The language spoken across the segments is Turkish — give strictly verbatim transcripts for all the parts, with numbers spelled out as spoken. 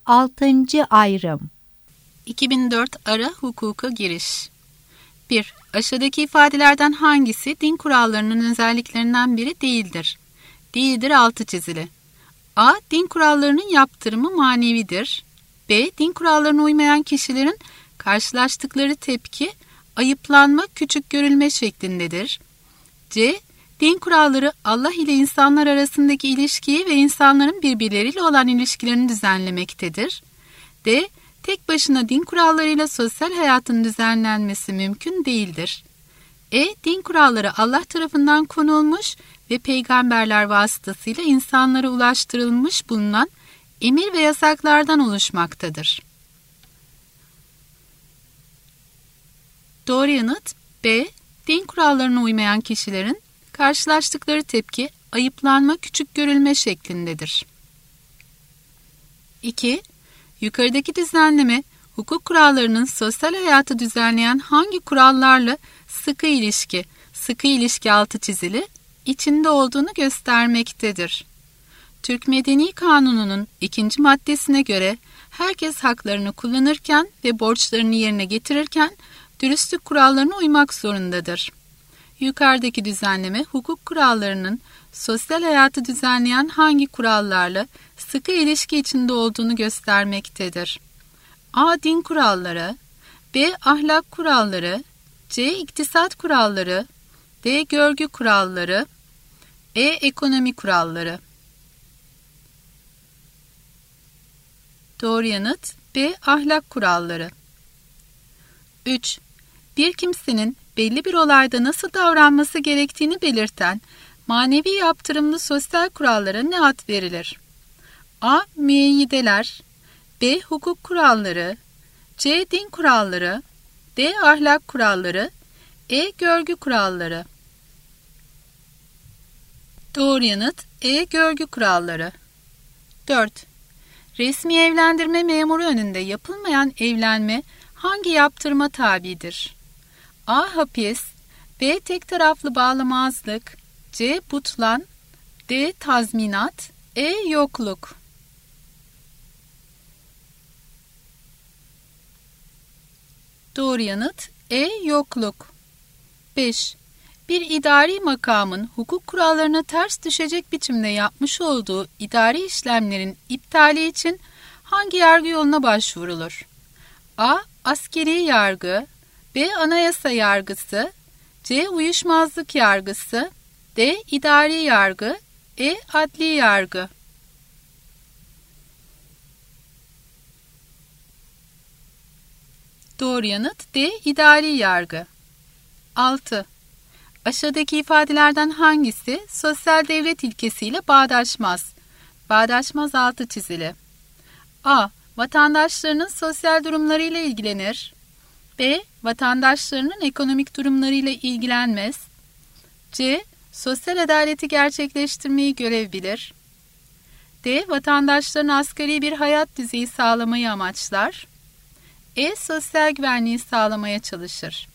Altıncı ayrım. iki bin dört Ara Hukuka Giriş. bir. Aşağıdaki ifadelerden hangisi din kurallarının özelliklerinden biri değildir? Değildir altı çizili. A. Din kurallarının yaptırımı manevidir. B. Din kurallarına uymayan kişilerin karşılaştıkları tepki, ayıplanma, küçük görülme şeklindedir. C. Din kuralları Allah ile insanlar arasındaki ilişkiyi ve insanların birbirleriyle olan ilişkilerini düzenlemektedir. D. Tek başına din kurallarıyla sosyal hayatın düzenlenmesi mümkün değildir. E. Din kuralları Allah tarafından konulmuş ve peygamberler vasıtasıyla insanlara ulaştırılmış bulunan emir ve yasaklardan oluşmaktadır. Doğru yanıt B. Din kurallarına uymayan kişilerin karşılaştıkları tepki, ayıplanma, küçük görülme şeklindedir. iki. Yukarıdaki düzenleme, hukuk kurallarının sosyal hayatı düzenleyen hangi kurallarla sıkı ilişki, sıkı ilişki altı çizili, içinde olduğunu göstermektedir. Türk Medeni Kanunu'nun ikinci maddesine göre herkes haklarını kullanırken ve borçlarını yerine getirirken dürüstlük kurallarına uymak zorundadır. Yukarıdaki düzenleme hukuk kurallarının sosyal hayatı düzenleyen hangi kurallarla sıkı ilişki içinde olduğunu göstermektedir. A. Din kuralları, B. Ahlak kuralları, C. İktisat kuralları, D. Görgü kuralları, E. Ekonomi kuralları. Doğru yanıt B. Ahlak kuralları. üç. Bir kimsenin belli bir olayda nasıl davranması gerektiğini belirten manevi yaptırımlı sosyal kurallara ne ad verilir? A. Müeyyideler, B. Hukuk kuralları, C. Din kuralları, D. Ahlak kuralları, E. Görgü kuralları. Doğru yanıt E. Görgü kuralları. dört. Resmi evlendirme memuru önünde yapılmayan evlenme hangi yaptırıma tabidir? A. Hapis, B. Tek taraflı bağlamazlık, C. Butlan, D. Tazminat, E. Yokluk. Doğru yanıt E. Yokluk. beş. Bir idari makamın hukuk kurallarına ters düşecek biçimde yapmış olduğu idari işlemlerin iptali için hangi yargı yoluna başvurulur? A. Askeri yargı, B. Anayasa yargısı, C. Uyuşmazlık yargısı, D. İdari yargı, E. Adli yargı. Doğru yanıt D. İdari yargı. altı. Aşağıdaki ifadelerden hangisi sosyal devlet ilkesiyle bağdaşmaz? Bağdaşmaz altı çizili. A. Vatandaşlarının sosyal durumlarıyla ilgilenir. B. Vatandaşlarının ekonomik durumlarıyla ilgilenmez. C. Sosyal adaleti gerçekleştirmeyi görev bilir. D. Vatandaşların asgari bir hayat düzeyi sağlamayı amaçlar. E. Sosyal güvenliği sağlamaya çalışır.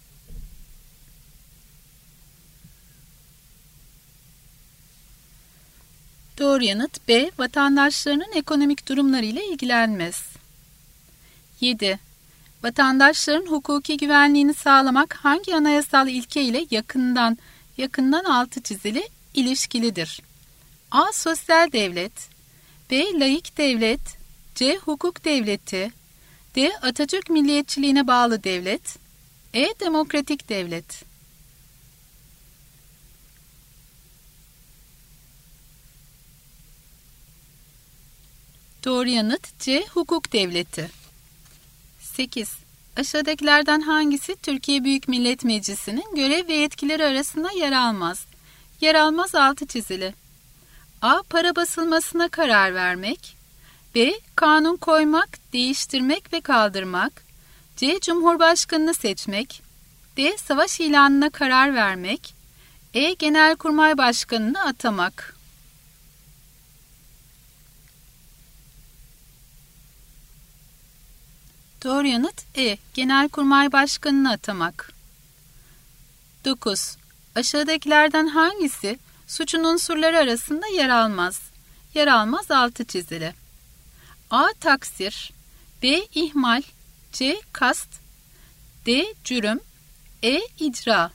Doğru yanıt B. Vatandaşlarının ekonomik durumlarıyla ilgilenmez. yedi. Vatandaşların hukuki güvenliğini sağlamak hangi anayasal ilke ile yakından, yakından altı çizili ilişkilidir? A. Sosyal devlet, B. Laik devlet, C. Hukuk devleti, D. Atatürk milliyetçiliğine bağlı devlet, E. Demokratik devlet. Doğru yanıt C. Hukuk devleti. sekiz. Aşağıdakilerden hangisi Türkiye Büyük Millet Meclisi'nin görev ve yetkileri arasında yer almaz? Yer almaz altı çizili. A. Para basılmasına karar vermek, B. Kanun koymak, değiştirmek ve kaldırmak, C. Cumhurbaşkanını seçmek, D. Savaş ilanına karar vermek, E. Genelkurmay Başkanını atamak. Doğru yanıt E. Genelkurmay Başkanını atamak. dokuz. Aşağıdakilerden hangisi suçun unsurları arasında yer almaz? Yer almaz altı çizili. A. Taksir, B. İhmal, C. Kast, D. Cürüm, E. İcra.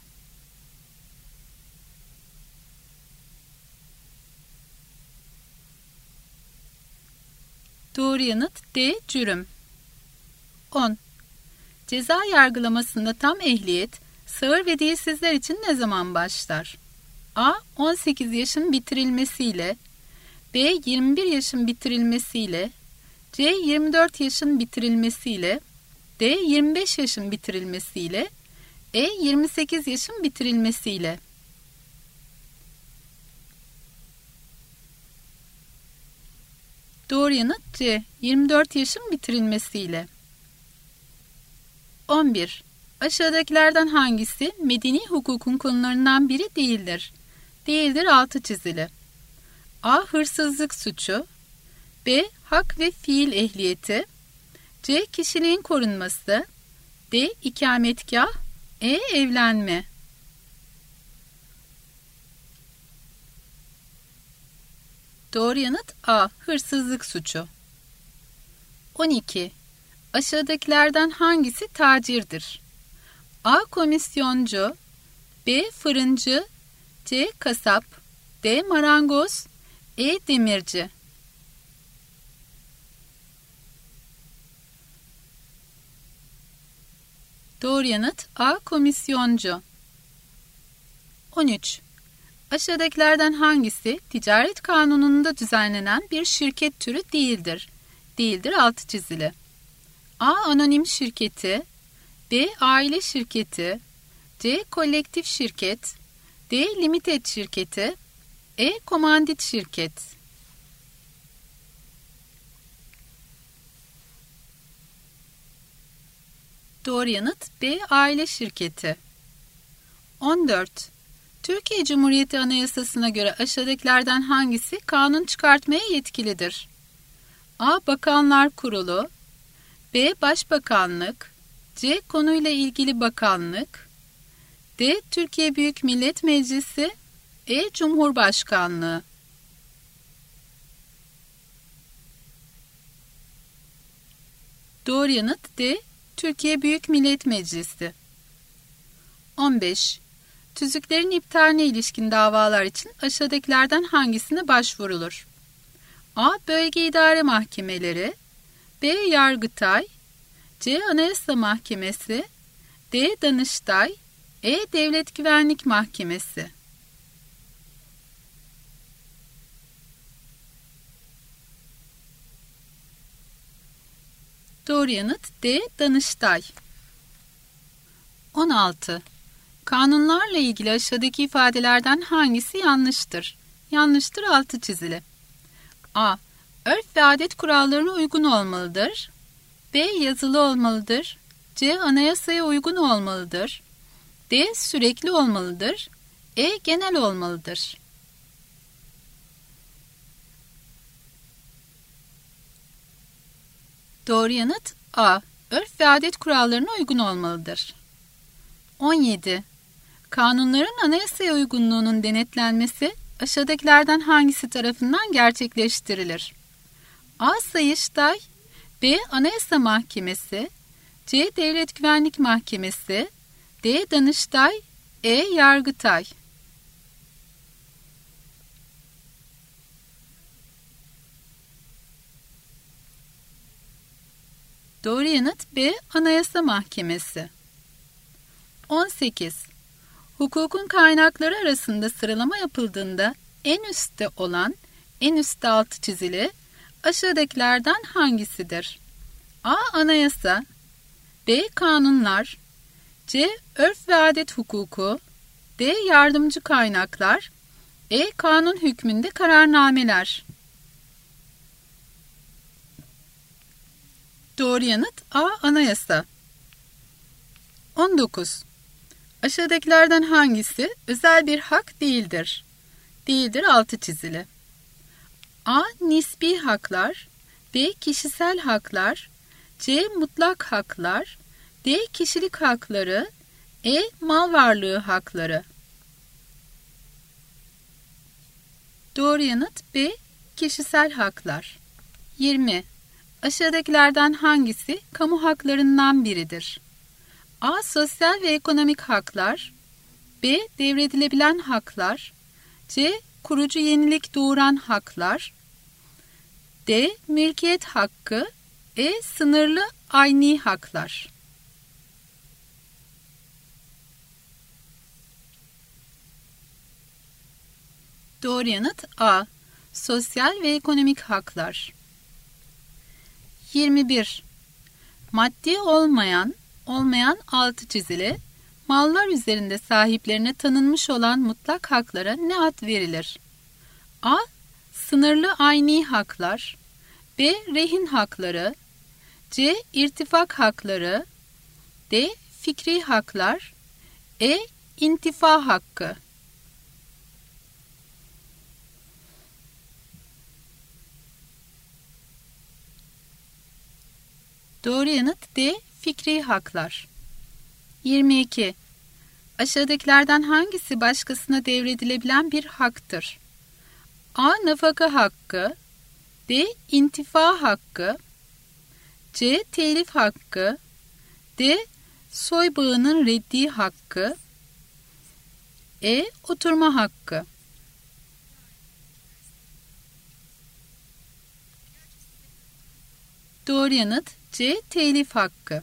Doğru yanıt D. Cürüm. on. Ceza yargılamasında tam ehliyet, sağır ve dilsizler için ne zaman başlar? A. on sekiz yaşın bitirilmesiyle, B. yirmi bir yaşın bitirilmesiyle, C. yirmi dört yaşın bitirilmesiyle, D. yirmi beş yaşın bitirilmesiyle, E. yirmi sekiz yaşın bitirilmesiyle. Doğru yanıt C. yirmi dört yaşın bitirilmesiyle. on bir. Aşağıdakilerden hangisi medeni hukukun konularından biri değildir? Değildir altı çizili. A. Hırsızlık suçu, B. Hak ve fiil ehliyeti, C. Kişiliğin korunması, D. İkametgah, E. Evlenme. Doğru yanıt A. Hırsızlık suçu. on iki. Aşağıdakilerden hangisi tacirdir? A. Komisyoncu, B. Fırıncı, C. Kasap, D. Marangoz, E. Demirci. Doğru yanıt A. Komisyoncu. on üç. Aşağıdakilerden hangisi ticaret kanununda düzenlenen bir şirket türü değildir? Değildir altı çizili. A. Anonim şirketi, B. Aile şirketi, C. Kolektif şirket, D. Limited şirketi, E. Komandit şirket. Doğru yanıt B. Aile şirketi. on dört. Türkiye Cumhuriyeti Anayasası'na göre aşağıdakilerden hangisi kanun çıkartmaya yetkilidir? A. Bakanlar Kurulu, B. Başbakanlık, C. Konuyla ilgili bakanlık, D. Türkiye Büyük Millet Meclisi, E. Cumhurbaşkanlığı. Doğru yanıt D. Türkiye Büyük Millet Meclisi. on beş. Tüzüklerin iptaline ilişkin davalar için aşağıdakilerden hangisine başvurulur? A. Bölge İdare Mahkemeleri, B. Yargıtay, C. Anayasa Mahkemesi, D. Danıştay, E. Devlet Güvenlik Mahkemesi. Doğru yanıt D. Danıştay. on altı. Kanunlarla ilgili aşağıdaki ifadelerden hangisi yanlıştır? Yanlıştır altı çizili. A. Örf ve adet kurallarına uygun olmalıdır. B. Yazılı olmalıdır. C. Anayasaya uygun olmalıdır. D. Sürekli olmalıdır. E. Genel olmalıdır. Doğru yanıt A. Örf ve adet kurallarına uygun olmalıdır. on yedi. Kanunların anayasaya uygunluğunun denetlenmesi aşağıdakilerden hangisi tarafından gerçekleştirilir? A. Sayıştay, B. Anayasa Mahkemesi, C. Devlet Güvenlik Mahkemesi, D. Danıştay, E. Yargıtay. Doğru yanıt B. Anayasa Mahkemesi. on sekiz. Hukukun kaynakları arasında sıralama yapıldığında en üstte olan, en üstte altı çizili, aşağıdakilerden hangisidir? A. Anayasa, B. Kanunlar, C. Örf ve adet hukuku, D. Yardımcı kaynaklar, E. Kanun hükmünde kararnameler. Doğru yanıt A. Anayasa. on dokuz. Aşağıdakilerden hangisi özel bir hak değildir? Değildir altı çizili. A. Nisbi haklar, B. Kişisel haklar, C. Mutlak haklar, D. Kişilik hakları, E. Mal varlığı hakları. Doğru yanıt B. Kişisel haklar. yirmi. Aşağıdakilerden hangisi kamu haklarından biridir? A. Sosyal ve ekonomik haklar. B. Devredilebilen haklar. C. Kurucu yenilik doğuran haklar. D. Mülkiyet hakkı. E. Sınırlı ayni haklar. Doğru yanıt A. Sosyal ve ekonomik haklar. yirmi bir. Maddi olmayan, olmayan altı çizili, mallar üzerinde sahiplerine tanınmış olan mutlak haklara ne ad verilir? A. Sınırlı ayni haklar. B. Rehin hakları. C. İrtifak hakları. D. Fikri haklar. E. İntifa hakkı. Doğru yanıt D. Fikri haklar. yirmi iki. Aşağıdakilerden hangisi başkasına devredilebilen bir haktır? A. Nafaka hakkı. D. İntifa hakkı. C. Telif hakkı. D. Soybağının reddi hakkı. E. Oturma hakkı. Doğru yanıt C. Telif hakkı.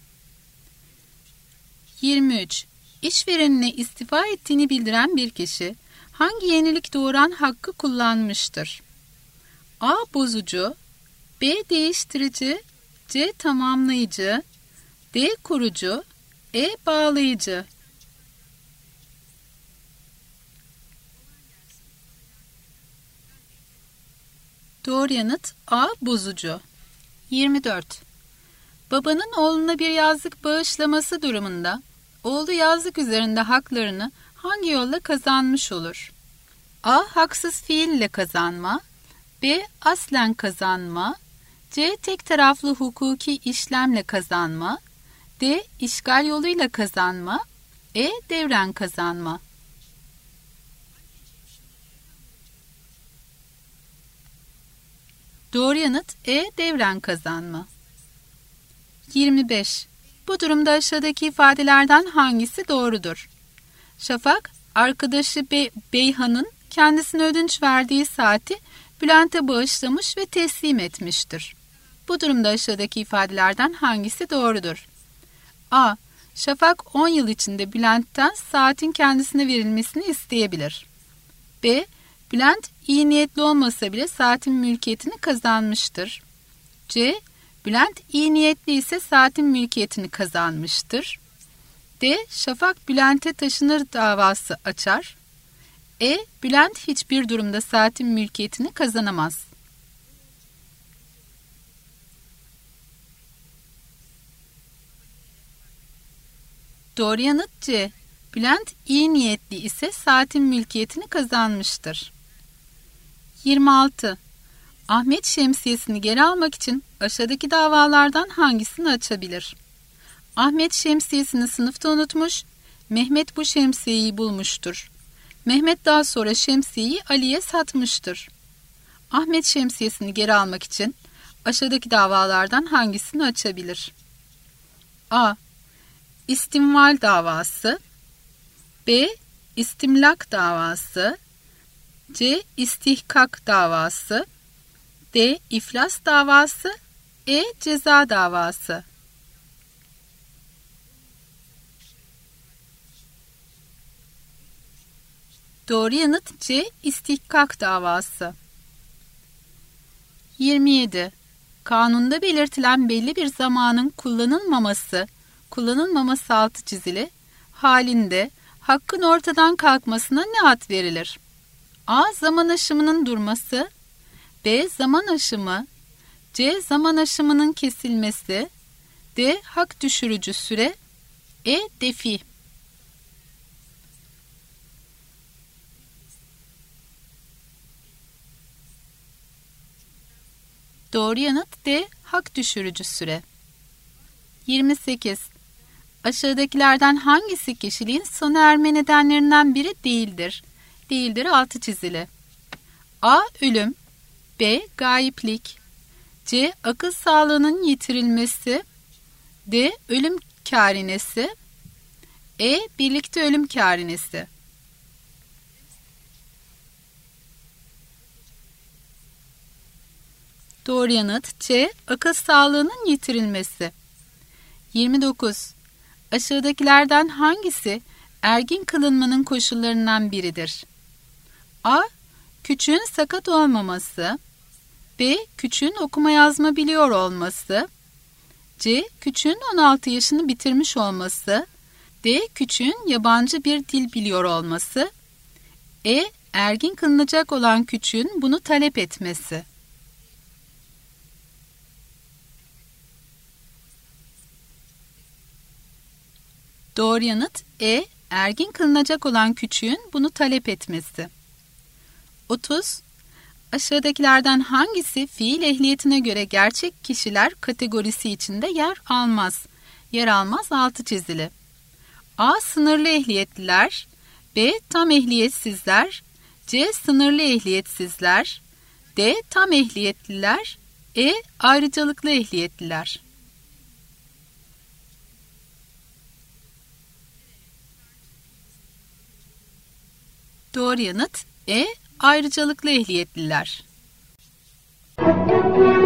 yirmi üç. İşverenine istifa ettiğini bildiren bir kişi hangi yenilik doğuran hakkı kullanmıştır? A. Bozucu. B. Değiştirici. C. Tamamlayıcı. D. Kurucu. E. Bağlayıcı. Doğru yanıt A. Bozucu. yirmi dört. Babanın oğluna bir yazlık bağışlaması durumunda oğlu yazlık üzerinde haklarını hangi yolla kazanmış olur? A. Haksız fiille kazanma. B. Aslen kazanma. C. Tek taraflı hukuki işlemle kazanma. D. İşgal yoluyla kazanma. E. Devren kazanma. Doğru yanıt E. Devren kazanma. yirmi beş. Bu durumda aşağıdaki ifadelerden hangisi doğrudur? Şafak, arkadaşı Be Beyhan'ın kendisine ödünç verdiği saati Bülent'e bağışlamış ve teslim etmiştir. Bu durumda aşağıdaki ifadelerden hangisi doğrudur? A. Şafak on yıl içinde Bülent'ten saatin kendisine verilmesini isteyebilir. B. Bülent iyi niyetli olmasa bile saatin mülkiyetini kazanmıştır. C. Bülent iyi niyetli ise saatin mülkiyetini kazanmıştır. D. Şafak Bülent'e taşınır davası açar. E. Bülent hiçbir durumda saatin mülkiyetini kazanamaz. Doğru yanıt C. Bülent iyi niyetli ise saatin mülkiyetini kazanmıştır. yirmi altı. Ahmet şemsiyesini geri almak için aşağıdaki davalardan hangisini açabilir? Ahmet şemsiyesini sınıfta unutmuş, Mehmet bu şemsiyeyi bulmuştur. Mehmet daha sonra şemsiyeyi Ali'ye satmıştır. Ahmet şemsiyesini geri almak için aşağıdaki davalardan hangisini açabilir? A. İstimval davası. B. İstimlak davası. C. İstihkak davası. D. İflas davası. E. Ceza davası. Doğru yanıt C. İstihkak davası. yirmi yedi. Kanunda belirtilen belli bir zamanın kullanılmaması, kullanılmaması altı çizili halinde hakkın ortadan kalkmasına ne ad verilir? A. Zaman aşımının durması. B. Zaman aşımı. C. Zaman aşımının kesilmesi. D. Hak düşürücü süre. E. Defi. Doğru yanıt D. Hak düşürücü süre. yirmi sekiz. Aşağıdakilerden hangisi kişiliğin sona erme nedenlerinden biri değildir? Değildir altı çizili. A. Ölüm. B. Gayiplik. C. Akıl sağlığının yitirilmesi. D. Ölüm kârinesi. E. Birlikte ölüm kârinesi. Doğru yanıt C. Akıl sağlığının yitirilmesi. yirmi dokuz. Aşağıdakilerden hangisi ergin kılınmanın koşullarından biridir? A. Küçüğün sakat olmaması. B. Küçüğün okuma yazma biliyor olması. C. Küçüğün on altı yaşını bitirmiş olması. D. Küçüğün yabancı bir dil biliyor olması. E. Ergin kılınacak olan küçüğün bunu talep etmesi. Doğru yanıt E. Ergin kılınacak olan küçüğün bunu talep etmesi. otuz. Aşağıdakilerden hangisi fiil ehliyetine göre gerçek kişiler kategorisi içinde yer almaz? Yer almaz altı çizili. A. Sınırlı ehliyetliler. B. Tam ehliyetsizler. C. Sınırlı ehliyetsizler. D. Tam ehliyetliler. E. Ayrıcalıklı ehliyetliler. Doğru yanıt E. Ayrıcalıklı ehliyetliler.